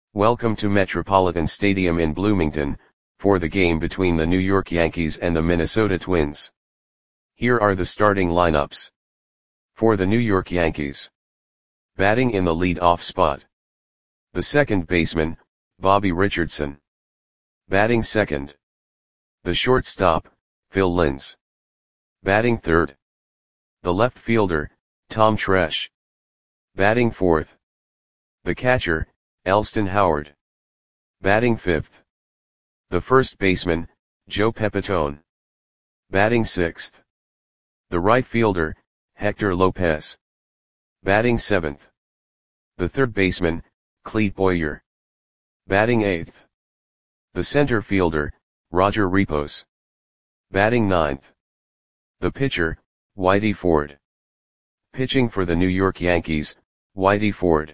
Welcome to Metropolitan Stadium in Bloomington, for the game between the New York Yankees and the Minnesota Twins. Here are the starting lineups. For the New York Yankees. Batting in the lead-off spot. The second baseman, Bobby Richardson. Batting second. The shortstop, Phil Linz. Batting third. The left fielder, Tom Tresh. Batting fourth. The catcher, Elston Howard. Batting fifth. The first baseman, Joe Pepitone. Batting sixth. The right fielder, Hector Lopez. Batting seventh. The third baseman, Clete Boyer. Batting eighth. The center fielder, Roger Repos. Batting ninth. The pitcher, Whitey Ford. Pitching for the New York Yankees, Whitey Ford.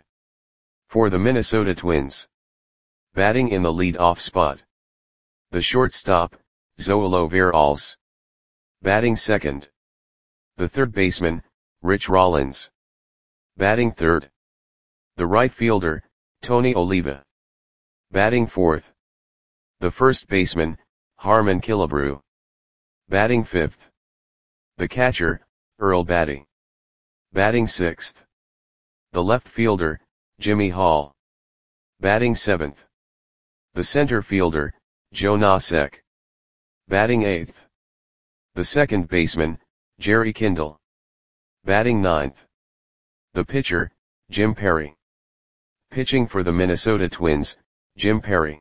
For the Minnesota Twins. Batting in the lead-off spot. The shortstop, Zoilo Veralles. Batting second. The third baseman, Rich Rollins. Batting third. The right fielder, Tony Oliva. Batting fourth. The first baseman, Harmon Killebrew. Batting fifth. The catcher, Earl Batty. Batting sixth. The left fielder, Jimmy Hall. Batting seventh. The center fielder, Joe Nosek. Batting eighth. The second baseman, Jerry Kindle. Batting ninth. The pitcher, Jim Perry. Pitching for the Minnesota Twins, Jim Perry.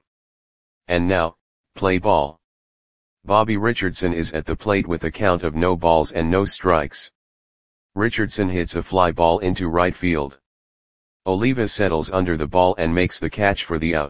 And now, play ball. Bobby Richardson is at the plate with a count of no balls and no strikes. Richardson hits a fly ball into right field. Oliva settles under the ball and makes the catch for the out.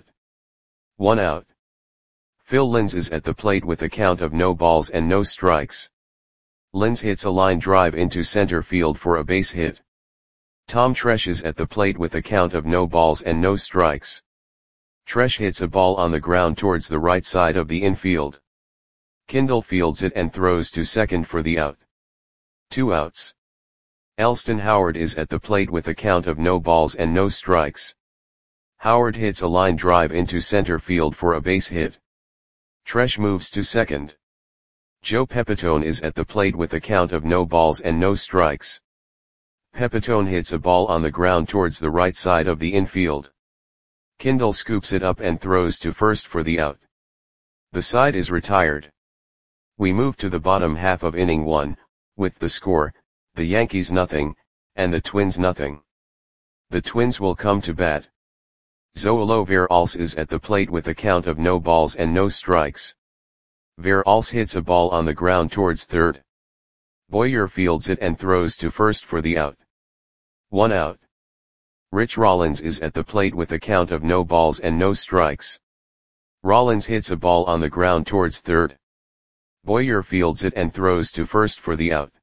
1 out. Phil Linz is at the plate with a count of no balls and no strikes. Linz hits a line drive into center field for a base hit. Tom Tresh is at the plate with a count of no balls and no strikes. Tresh hits a ball on the ground towards the right side of the infield. Kindle fields it and throws to second for the out. 2 outs. Elston Howard is at the plate with a count of no balls and no strikes. Howard hits a line drive into center field for a base hit. Tresh moves to second. Joe Pepitone is at the plate with a count of no balls and no strikes. Pepitone hits a ball on the ground towards the right side of the infield. Kindle scoops it up and throws to first for the out. The side is retired. We move to the bottom half of inning 1, with the score, the Yankees nothing, and the Twins nothing. The Twins will come to bat. Zoilo Veralles is at the plate with a count of no balls and no strikes. Veralles hits a ball on the ground towards third. Boyer fields it and throws to first for the out. 1 out. Rich Rollins is at the plate with a count of no balls and no strikes. Rollins hits a ball on the ground towards third. Boyer fields it and throws to first for the out.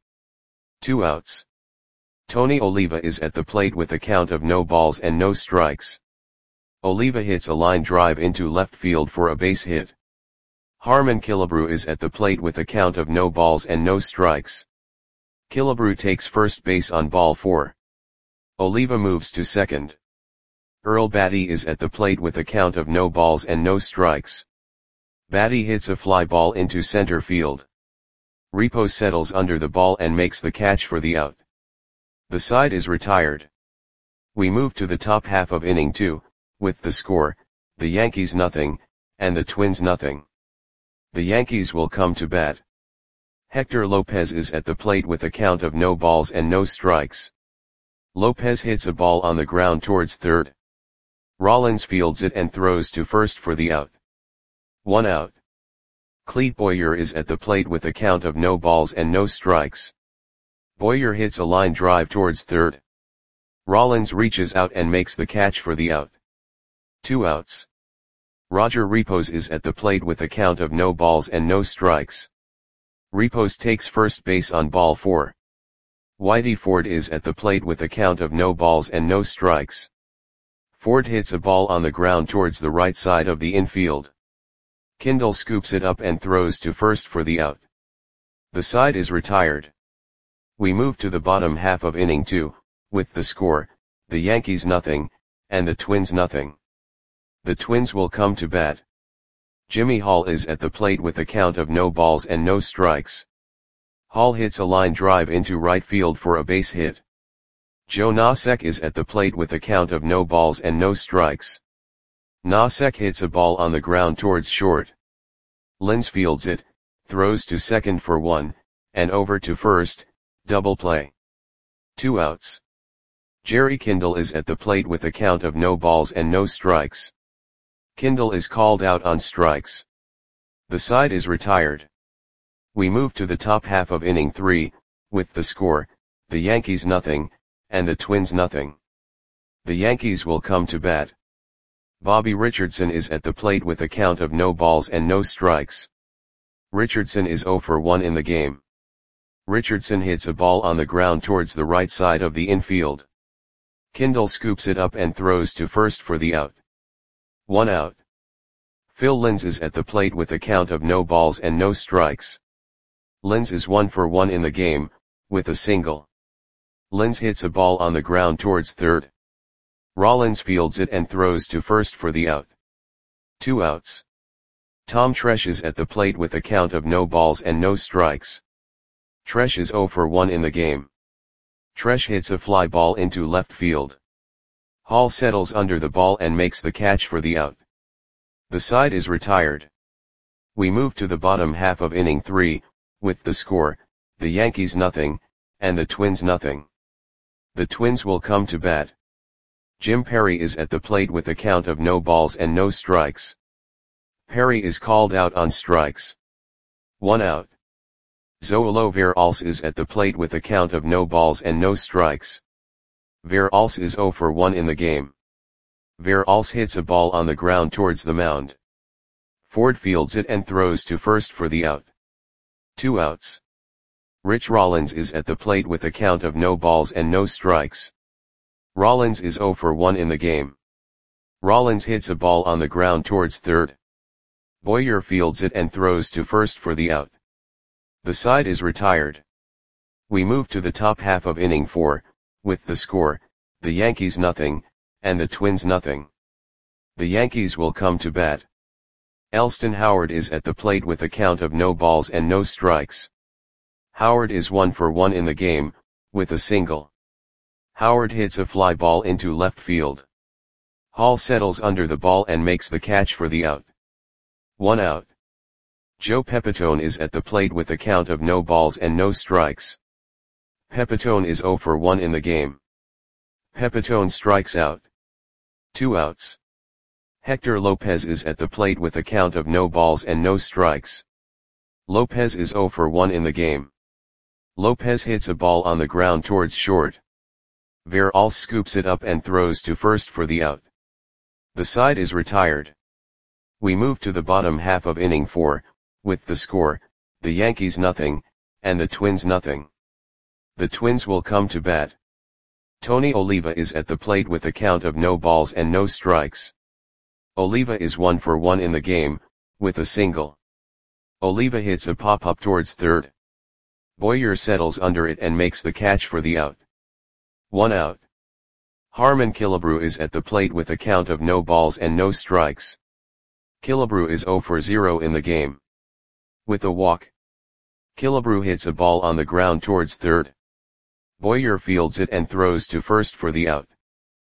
2 outs. Tony Oliva is at the plate with a count of no balls and no strikes. Oliva hits a line drive into left field for a base hit. Harmon Killebrew is at the plate with a count of no balls and no strikes. Killebrew takes first base on ball 4. Oliva moves to second. Earl Batty is at the plate with a count of no balls and no strikes. Batty hits a fly ball into center field. Repos settles under the ball and makes the catch for the out. The side is retired. We move to the top half of inning 2, with the score, the Yankees nothing, and the Twins nothing. The Yankees will come to bat. Hector Lopez is at the plate with a count of no balls and no strikes. Lopez hits a ball on the ground towards third. Rollins fields it and throws to first for the out. 1 out. Clete Boyer is at the plate with a count of no balls and no strikes. Boyer hits a line drive towards third. Rollins reaches out and makes the catch for the out. 2 outs. Roger Repos is at the plate with a count of no balls and no strikes. Repos takes first base on ball 4. Whitey Ford is at the plate with a count of no balls and no strikes. Ford hits a ball on the ground towards the right side of the infield. Kindle scoops it up and throws to first for the out. The side is retired. We move to the bottom half of inning 2, with the score, the Yankees nothing, and the Twins nothing. The Twins will come to bat. Jimmy Hall is at the plate with a count of no balls and no strikes. Hall hits a line drive into right field for a base hit. Joe Nosek is at the plate with a count of no balls and no strikes. Nosek hits a ball on the ground towards short. Linz fields it, throws to second for one, and over to first, double play. 2 outs. Jerry Kindle is at the plate with a count of no balls and no strikes. Kindle is called out on strikes. The side is retired. We move to the top half of inning 3, with the score, the Yankees nothing, and the Twins nothing. The Yankees will come to bat. Bobby Richardson is at the plate with a count of no balls and no strikes. Richardson is 0 for 1 in the game. Richardson hits a ball on the ground towards the right side of the infield. Kindle scoops it up and throws to first for the out. 1 out. Phil Linz is at the plate with a count of no balls and no strikes. Linz is 1 for 1 in the game, with a single. Linz hits a ball on the ground towards third. Rollins fields it and throws to first for the out. 2 outs. Tom Tresh is at the plate with a count of no balls and no strikes. Tresh is 0 for 1 in the game. Tresh hits a fly ball into left field. Hall settles under the ball and makes the catch for the out. The side is retired. We move to the bottom half of inning 3, with the score, the Yankees nothing, and the Twins nothing. The Twins will come to bat. Jim Perry is at the plate with a count of no balls and no strikes. Perry is called out on strikes. 1 out. Zoilo Veralce is at the plate with a count of no balls and no strikes. Veralce is 0 for 1 in the game. Veralce hits a ball on the ground towards the mound. Ford fields it and throws to first for the out. 2 outs. Rich Rollins is at the plate with a count of no balls and no strikes. Rollins is 0 for 1 in the game. Rollins hits a ball on the ground towards third. Boyer fields it and throws to first for the out. The side is retired. We move to the top half of inning 4, with the score, the Yankees nothing, and the Twins nothing. The Yankees will come to bat. Elston Howard is at the plate with a count of no balls and no strikes. Howard is 1 for 1 in the game, with a single. Howard hits a fly ball into left field. Hall settles under the ball and makes the catch for the out. 1 out. Joe Pepitone is at the plate with a count of no balls and no strikes. Pepitone is 0 for 1 in the game. Pepitone strikes out. 2 outs. Hector Lopez is at the plate with a count of no balls and no strikes. Lopez is 0 for 1 in the game. Lopez hits a ball on the ground towards short. Veralce scoops it up and throws to first for the out. The side is retired. We move to the bottom half of inning 4, with the score, the Yankees nothing, and the Twins nothing. The Twins will come to bat. Tony Oliva is at the plate with a count of no balls and no strikes. Oliva is 1 for 1 in the game, with a single. Oliva hits a pop-up towards third. Boyer settles under it and makes the catch for the out. 1 out. Harmon Killebrew is at the plate with a count of no balls and no strikes. Killebrew is 0 for 0 in the game. With a walk. Killebrew hits a ball on the ground towards third. Boyer fields it and throws to first for the out.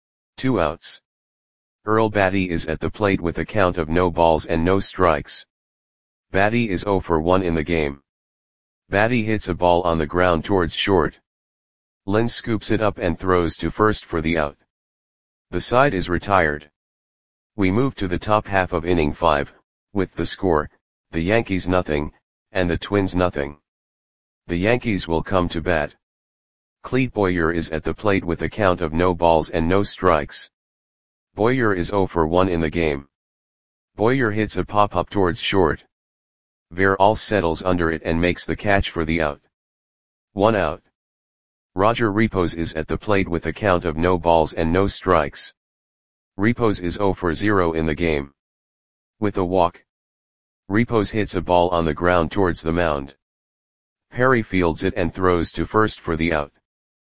2 outs. Earl Batty is at the plate with a count of no balls and no strikes. Batty is 0 for 1 in the game. Batty hits a ball on the ground towards short. Linz scoops it up and throws to first for the out. The side is retired. We move to the top half of inning 5, with the score, the Yankees nothing, and the Twins nothing. The Yankees will come to bat. Clete Boyer is at the plate with a count of no balls and no strikes. Boyer is 0 for 1 in the game. Boyer hits a pop-up towards short. Veralce settles under it and makes the catch for the out. 1 out. Roger Repos is at the plate with a count of no balls and no strikes. Repos is 0 for 0 in the game. With a walk. Repos hits a ball on the ground towards the mound. Perry fields it and throws to first for the out.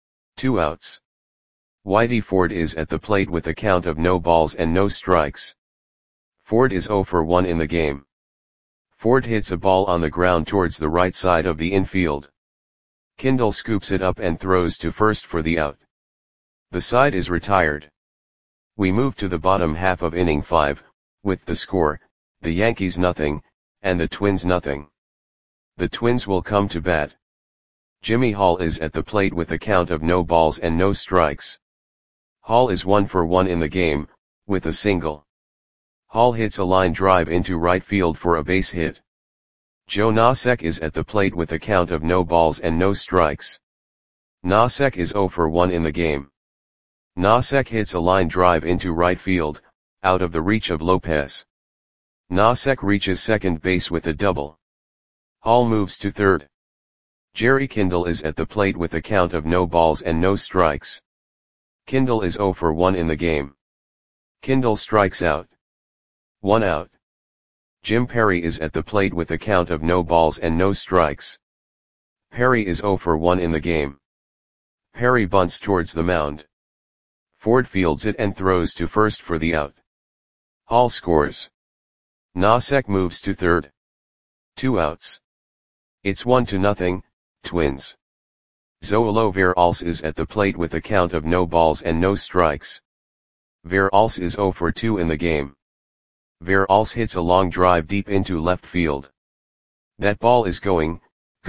2 outs. Whitey Ford is at the plate with a count of no balls and no strikes. Ford is 0 for 1 in the game. Ford hits a ball on the ground towards the right side of the infield. Kindle scoops it up and throws to first for the out. The side is retired. We move to the bottom half of inning 5, with the score, the Yankees nothing, and the Twins nothing. The Twins will come to bat. Jimmy Hall is at the plate with a count of no balls and no strikes. Hall is 1 for 1 in the game, with a single. Hall hits a line drive into right field for a base hit. Joe Nosek is at the plate with a count of no balls and no strikes. Nosek is 0 for 1 in the game. Nosek hits a line drive into right field, out of the reach of Lopez. Nosek reaches second base with a double. Hall moves to third. Jerry Kindle is at the plate with a count of no balls and no strikes. Kindle is 0 for 1 in the game. Kindle strikes out. 1 out. Jim Perry is at the plate with a count of no balls and no strikes. Perry is 0 for 1 in the game. Perry bunts towards the mound. Ford fields it and throws to first for the out. Hall scores. Nosek moves to third. 2 outs. It's 1-0, Twins. Zoilo Veralce is at the plate with a count of no balls and no strikes. Veralce is 0 for 2 in the game. Veralce hits a long drive deep into left field. That ball is gone.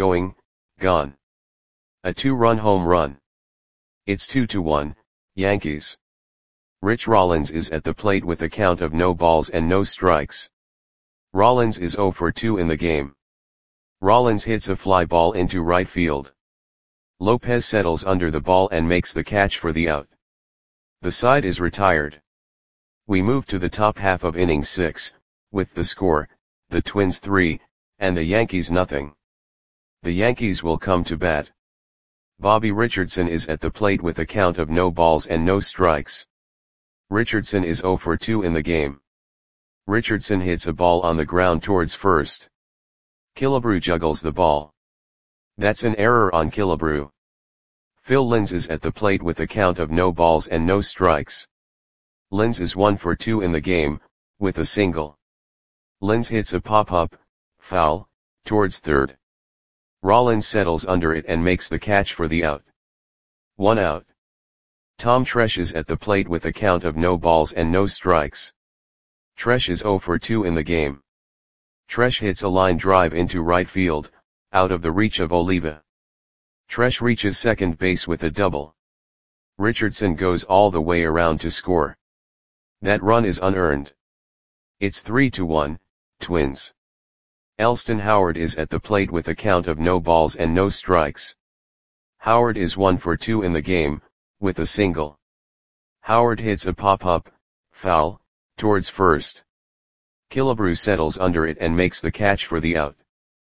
A 2-run home run. It's 2-1, Yankees. Rich Rollins is at the plate with a count of no balls and no strikes. Rollins is 0 for 2 in the game. Rollins hits a fly ball into right field. Lopez settles under the ball and makes the catch for the out. The side is retired. We move to the top half of inning 6, with the score, the Twins 3, and the Yankees nothing. The Yankees will come to bat. Bobby Richardson is at the plate with a count of no balls and no strikes. Richardson is 0 for 2 in the game. Richardson hits a ball on the ground towards first. Killebrew juggles the ball. That's an error on Killebrew. Phil Linz is at the plate with a count of no balls and no strikes. Linz is 1 for 2 in the game, with a single. Linz hits a pop-up, foul, towards third. Rollins settles under it and makes the catch for the out. 1 out. Tom Tresh is at the plate with a count of no balls and no strikes. Tresh is 0 for 2 in the game. Tresh hits a line drive into right field, out of the reach of Oliva. Tresh reaches second base with a double. Richardson goes all the way around to score. That run is unearned. It's 3-1, Twins. Elston Howard is at the plate with a count of no balls and no strikes. Howard is 1 for 2 in the game, with a single. Howard hits a pop-up, foul, towards first. Killebrew settles under it and makes the catch for the out.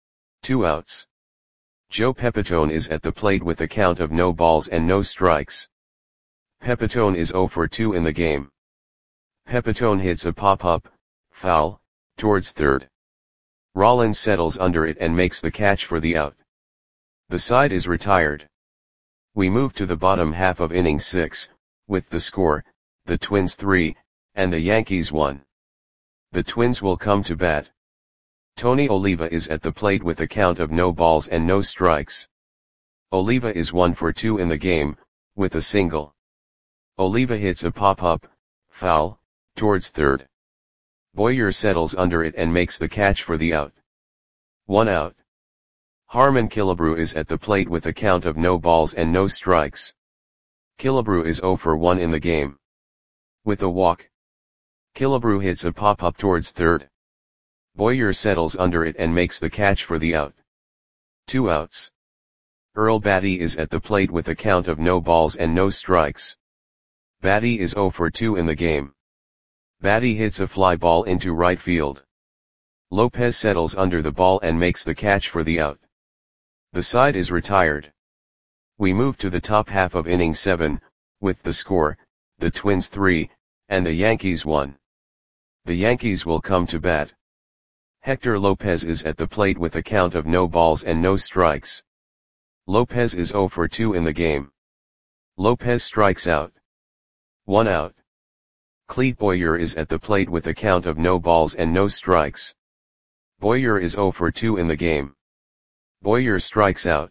2 outs. Joe Pepitone is at the plate with a count of no balls and no strikes. Pepitone is 0 for 2 in the game. Pepitone hits a pop-up, foul, towards third. Rollins settles under it and makes the catch for the out. The side is retired. We move to the bottom half of inning 6, with the score, the Twins 3, and the Yankees 1. The Twins will come to bat. Tony Oliva is at the plate with a count of no balls and no strikes. Oliva is 1 for 2 in the game, with a single. Oliva hits a pop-up, foul, towards third. Boyer settles under it and makes the catch for the out. 1 out. Harmon Killebrew is at the plate with a count of no balls and no strikes. Killebrew is 0 for 1 in the game. With a walk. Killebrew hits a pop-up towards third. Boyer settles under it and makes the catch for the out. 2 outs. Earl Batty is at the plate with a count of no balls and no strikes. Batty is 0 for 2 in the game. Batty hits a fly ball into right field. Lopez settles under the ball and makes the catch for the out. The side is retired. We move to the top half of inning 7, with the score, the Twins 3, and the Yankees 1. The Yankees will come to bat. Hector Lopez is at the plate with a count of no balls and no strikes. Lopez is 0 for 2 in the game. Lopez strikes out. 1 out. Clete Boyer is at the plate with a count of no balls and no strikes. Boyer is 0 for 2 in the game. Boyer strikes out.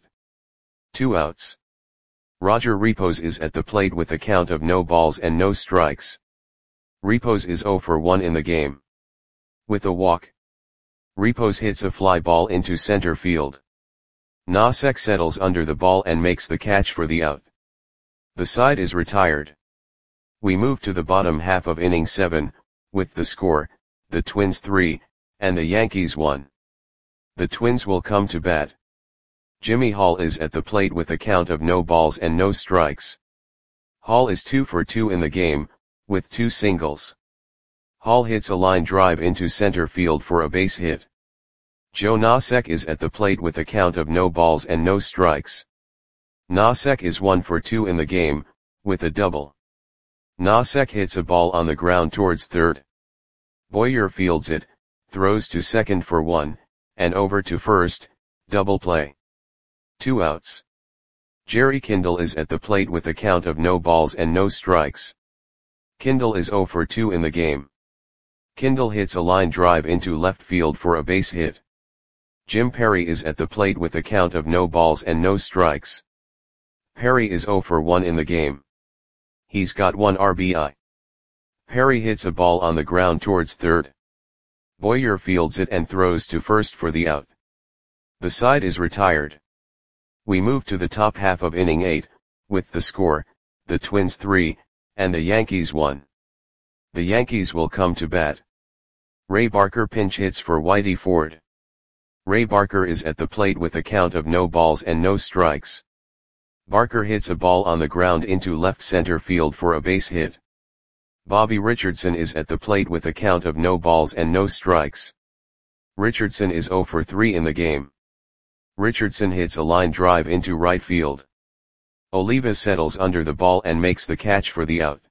2 outs. Roger Repos is at the plate with a count of no balls and no strikes. Repos is 0 for 1 in the game. With a walk, Repos hits a fly ball into center field. Nosek settles under the ball and makes the catch for the out. The side is retired. We move to the bottom half of inning 7, with the score, the Twins 3, and the Yankees 1. The Twins will come to bat. Jimmy Hall is at the plate with a count of no balls and no strikes. Hall is 2 for 2 in the game, with 2 singles. Hall hits a line drive into center field for a base hit. Joe Nosek is at the plate with a count of no balls and no strikes. Nosek is 1 for 2 in the game, with a double. Nosek hits a ball on the ground towards third. Boyer fields it, throws to second for 1, and over to first, double play. 2 outs. Jerry Kindle is at the plate with a count of no balls and no strikes. Kindle is 0 for 2 in the game. Kindle hits a line drive into left field for a base hit. Jim Perry is at the plate with a count of no balls and no strikes. Perry is 0 for 1 in the game. He's got 1 RBI. Perry hits a ball on the ground towards third. Boyer fields it and throws to first for the out. The side is retired. We move to the top half of inning 8, with the score, the Twins 3, and the Yankees 1. The Yankees will come to bat. Ray Barker pinch hits for Whitey Ford. Ray Barker is at the plate with a count of no balls and no strikes. Barker hits a ball on the ground into left center field for a base hit. Bobby Richardson is at the plate with a count of no balls and no strikes. Richardson is 0 for 3 in the game. Richardson hits a line drive into right field. Oliva settles under the ball and makes the catch for the out.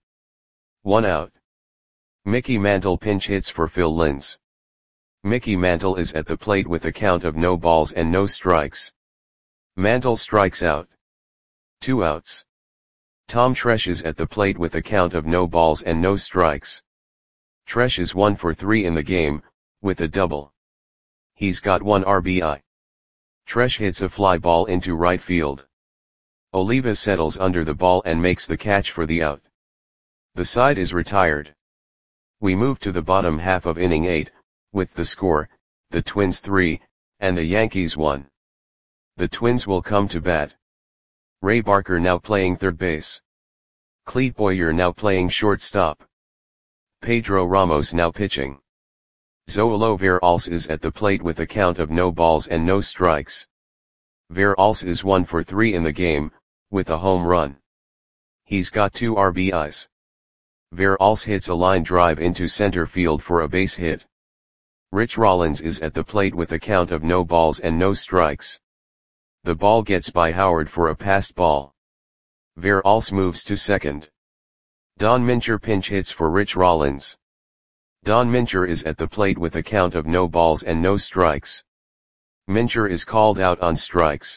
1 out. Mickey Mantle pinch hits for Phil Linz. Mickey Mantle is at the plate with a count of no balls and no strikes. Mantle strikes out. 2 outs. Tom Tresh is at the plate with a count of no balls and no strikes. Tresh is 1 for 3 in the game, with a double. He's got 1 RBI. Tresh hits a fly ball into right field. Oliva settles under the ball and makes the catch for the out. The side is retired. We move to the bottom half of inning 8, with the score, the Twins 3, and the Yankees 1. The Twins will come to bat. Ray Barker now playing third base. Clete Boyer now playing shortstop. Pedro Ramos now pitching. Zoilo Veralce is at the plate with a count of no balls and no strikes. Veralce is 1 for 3 in the game, with a home run. He's got 2 RBIs. Veralce hits a line drive into center field for a base hit. Rich Rollins is at the plate with a count of no balls and no strikes. The ball gets by Howard for a passed ball. Veralce moves to second. Don Mincher pinch hits for Rich Rollins. Don Mincher is at the plate with a count of no balls and no strikes. Mincher is called out on strikes.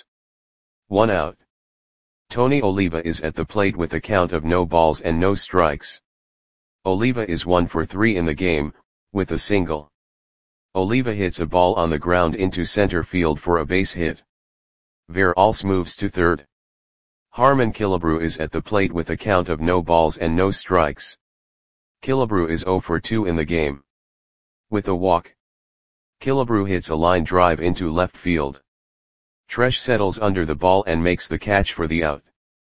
1 out. Tony Oliva is at the plate with a count of no balls and no strikes. Oliva is 1 for 3 in the game, with a single. Oliva hits a ball on the ground into center field for a base hit. Veralce moves to third. Harmon Killebrew is at the plate with a count of no balls and no strikes. Killebrew is 0 for 2 in the game. With a walk, Killebrew hits a line drive into left field. Tresh settles under the ball and makes the catch for the out.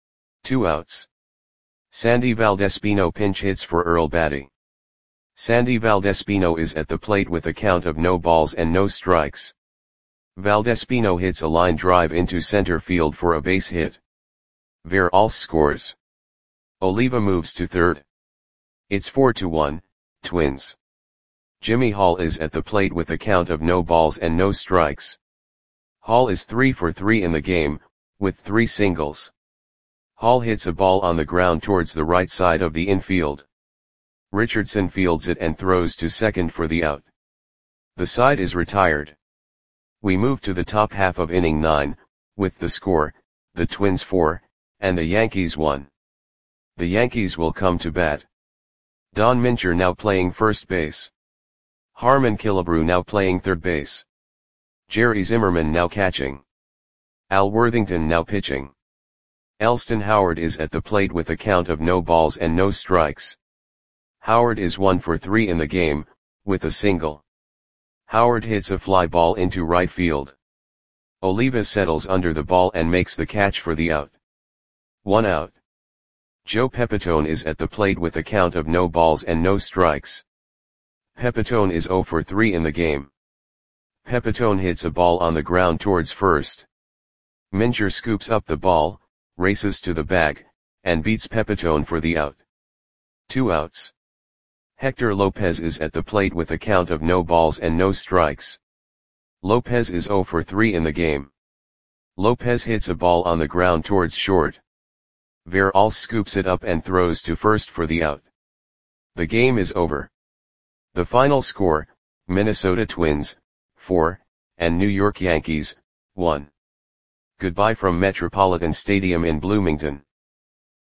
2 outs. Sandy Valdespino pinch hits for Earl Batty. Sandy Valdespino is at the plate with a count of no balls and no strikes. Valdespino hits a line drive into center field for a base hit. Veralce scores. Oliva moves to third. It's 4-1, Twins. Jimmy Hall is at the plate with a count of no balls and no strikes. Hall is 3 for 3 in the game, with 3 singles. Hall hits a ball on the ground towards the right side of the infield. Richardson fields it and throws to second for the out. The side is retired. We move to the top half of inning 9, with the score, the Twins 4, and the Yankees 1. The Yankees will come to bat. Don Mincher now playing first base. Harmon Killebrew now playing third base. Jerry Zimmerman now catching. Al Worthington now pitching. Elston Howard is at the plate with a count of no balls and no strikes. Howard is 1 for 3 in the game, with a single. Howard hits a fly ball into right field. Oliva settles under the ball and makes the catch for the out. 1 out. Joe Pepitone is at the plate with a count of no balls and no strikes. Pepitone is 0 for 3 in the game. Pepitone hits a ball on the ground towards first. Mincher scoops up the ball, races to the bag, and beats Pepitone for the out. 2 outs. Hector Lopez is at the plate with a count of no balls and no strikes. Lopez is 0 for 3 in the game. Lopez hits a ball on the ground towards short. Veralles scoops it up and throws to first for the out. The game is over. The final score, Minnesota Twins, 4, and New York Yankees, 1. Goodbye from Metropolitan Stadium in Bloomington.